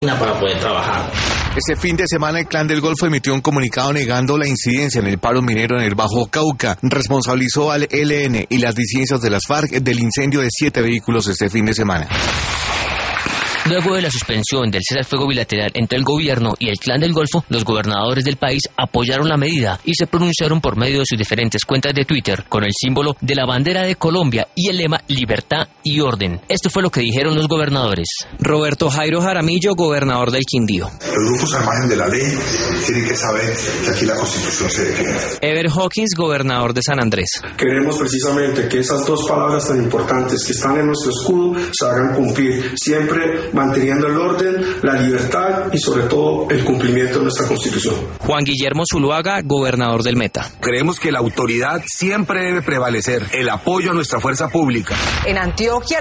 para poder trabajar. Este fin de semana el Clan del Golfo emitió un comunicado negando la incidencia en el paro minero en el Bajo Cauca. Responsabilizó al ELN y las disidencias de las FARC del incendio de 7 vehículos este fin de semana. Luego de la suspensión del cese al fuego bilateral entre el gobierno y el Clan del Golfo, los gobernadores del país apoyaron la medida y se pronunciaron por medio de sus diferentes cuentas de Twitter con el símbolo de la bandera de Colombia y el lema Libertad y Orden. Esto fue lo que dijeron los gobernadores. Roberto Jairo Jaramillo, gobernador del Quindío. Los grupos al margen de la ley tienen que saber que aquí la Constitución se defiende. Ever Hawkins, gobernador de San Andrés. Queremos precisamente que esas dos palabras tan importantes que están en nuestro escudo se hagan cumplir, siempre manteniendo el orden, la libertad y sobre todo el cumplimiento de nuestra Constitución. Juan Guillermo Zuluaga, gobernador del Meta. Creemos que la autoridad siempre debe prevalecer, el apoyo a nuestra fuerza pública. En Antioquia